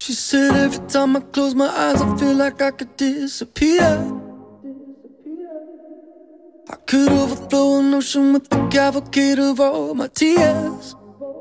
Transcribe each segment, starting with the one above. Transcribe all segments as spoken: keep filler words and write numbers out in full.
She said every time I close my eyes I feel like I could disappear. I could overflow an ocean with the cavalcade of all my tears.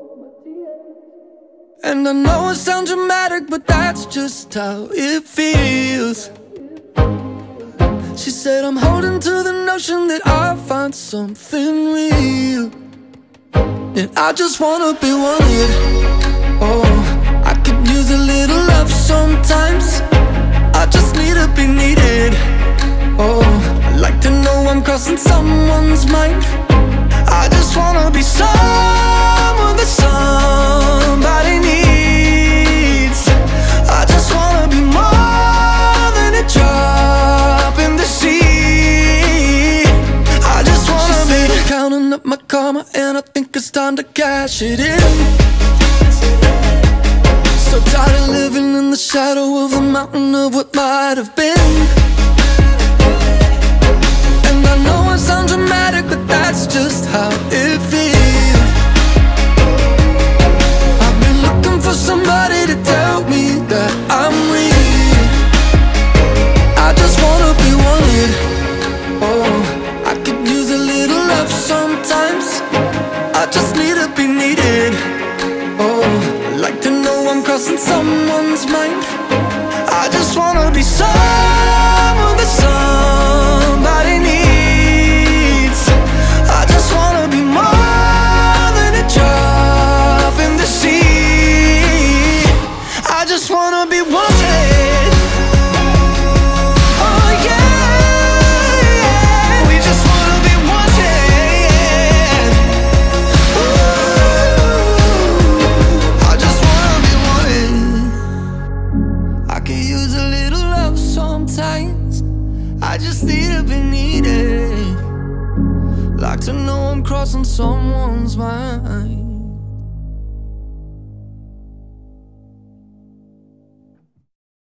And I know it sounds dramatic, but that's just how it feels. She said I'm holding to the notion that I'll find something real, and I just wanna be wanted. Oh, I could use a little love sometimes. I just need to be needed. Oh, I like to know I'm crossing someone's mind. I just wanna be someone that somebody needs. I just wanna be more than a drop in the sea. I just wanna be counting up my karma, and I think it's time to cash it in. So tired of living in the shadow of the mountain of what might have been. And I know it sounds dramatic, but that's just how it feels. I've been looking for somebody to tell me that I'm real. I just wanna be wanted. Oh, I could use a little love sometimes. I just need to be needed. Oh, I like to know I'm crossing someone's mind. I just wanna be someone that somebody needs. I just wanna be more than a drop in the sea. I just wanna be wanted. Oh yeah, yeah. We just wanna be wanted. Ooh, I just wanna be wanted. I could use a little love sometimes. I just need to be needed. Like to know I'm crossing someone's mind.